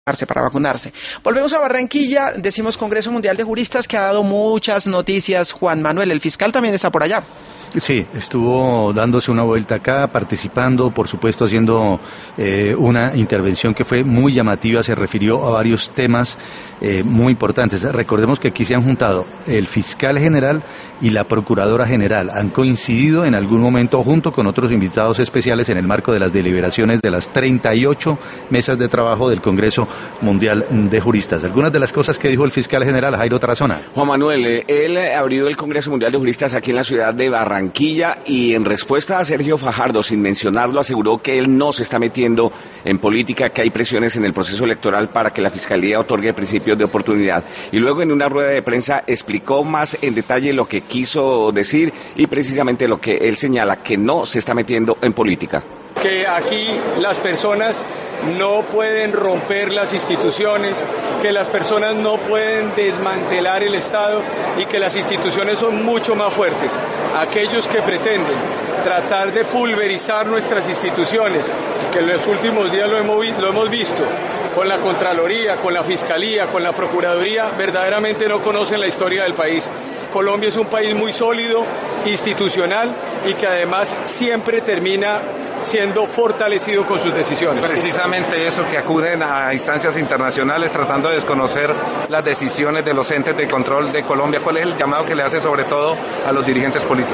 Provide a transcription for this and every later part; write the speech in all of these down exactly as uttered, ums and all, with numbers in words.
para vacunarse. Volvemos a Barranquilla, decimos Congreso Mundial de Juristas, que ha dado muchas noticias. Juan Manuel, el fiscal también está por allá. Sí, estuvo dándose una vuelta acá, participando, por supuesto haciendo eh, una intervención que fue muy llamativa, se refirió a varios temas eh, muy importantes. Recordemos que aquí se han juntado el fiscal general y la procuradora general, han coincidido en algún momento junto con otros invitados especiales en el marco de las deliberaciones de las treinta y ocho mesas de trabajo del Congreso Mundial de Juristas. Algunas de las cosas que dijo el fiscal general Jairo Tarazona. Juan Manuel, él abrió el Congreso Mundial de Juristas aquí en la ciudad de Barranquilla y en respuesta a Sergio Fajardo, sin mencionarlo, aseguró que él no se está metiendo en política, que hay presiones en el proceso electoral para que la Fiscalía otorgue principios de oportunidad. Y luego en una rueda de prensa explicó más en detalle lo que quiso decir y precisamente lo que él señala, que no se está metiendo en política. Que aquí las personas no pueden romper las instituciones, que las personas no pueden desmantelar el Estado y que las instituciones son mucho más fuertes. Aquellos que pretenden tratar de pulverizar nuestras instituciones, que en los últimos días lo hemos, lo hemos visto, con la Contraloría, con la Fiscalía, con la Procuraduría, verdaderamente no conocen la historia del país. Colombia es un país muy sólido, institucional y que además siempre termina siendo fortalecido con sus decisiones. Precisamente eso, que acuden a instancias internacionales tratando de desconocer las decisiones de los entes de control de Colombia. ¿Cuál es el llamado que le hace sobre todo a los dirigentes políticos?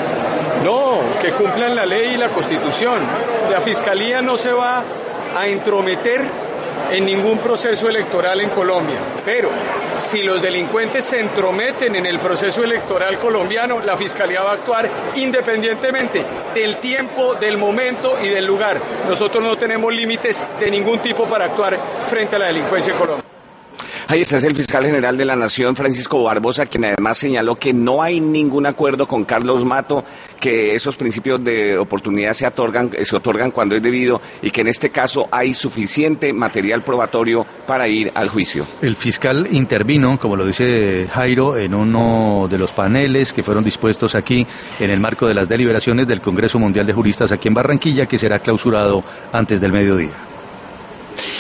No, que cumplan la ley y la Constitución. La Fiscalía no se va a entrometer en ningún proceso electoral en Colombia, pero si los delincuentes se entrometen en el proceso electoral colombiano, la Fiscalía va a actuar independientemente del tiempo, del momento y del lugar. Nosotros no tenemos límites de ningún tipo para actuar frente a la delincuencia en Colombia. Ahí está el fiscal general de la Nación, Francisco Barbosa, quien además señaló que no hay ningún acuerdo con Carlos Mato, que esos principios de oportunidad se otorgan, se otorgan cuando es debido y que en este caso hay suficiente material probatorio para ir al juicio. El fiscal intervino, como lo dice Jairo, en uno de los paneles que fueron dispuestos aquí en el marco de las deliberaciones del Congreso Mundial de Juristas aquí en Barranquilla, que será clausurado antes del mediodía.